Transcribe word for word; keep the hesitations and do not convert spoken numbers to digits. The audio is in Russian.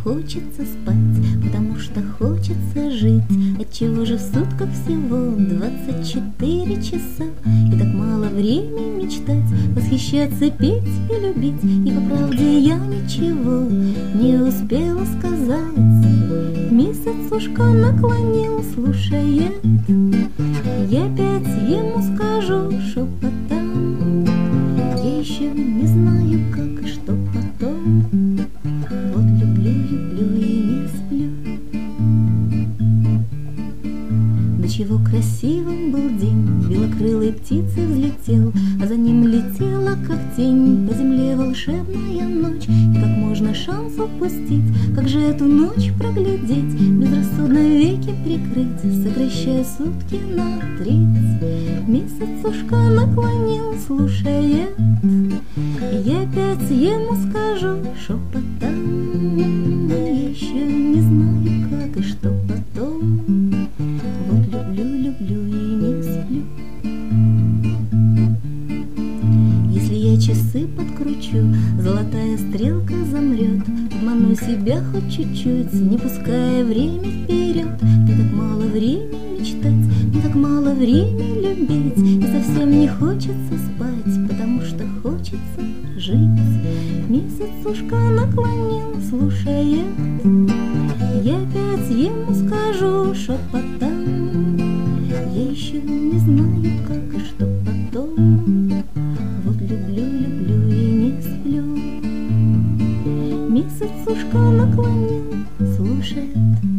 хочется спать, потому что хочется жить. Отчего же в сутках всего двадцать четыре часа, и так мало времени мечтать, восхищаться, петь и любить. И по правде я ничего не успела сказать. Месяцушка наклонил, слушает. Я опять ему скажу шепотом. Я еще не знаю, как и что потом. Вот люблю, люблю и не сплю. До чего красивым был день, белокрылой птицей взлетел, а за ним летела, как тень, по земле волшебная ночь. И как можно шанс упустить, как же эту ночь проглядеть, безрассудно веки прикрыть, сокращая сутки на треть. Месяцушка наклонил, слушает. Я опять ему скажу шепотом. Я еще не знаю, как и что потом. Вот люблю, люблю и не сплю. Если я часы подкручу, золотая стрелка замрет. Обману себя хоть чуть-чуть, не пуская время вперед. Мне так мало времени мечтать, мне так мало времени любить. И совсем не хочется спать, потому что хочется жить. Месяцушка наклонил, слушает. Я опять ему скажу шепотом. Я еще не знаю, как и что потом. Вот люблю, люблю и не сплю. Месяцушка наклонил, слушает.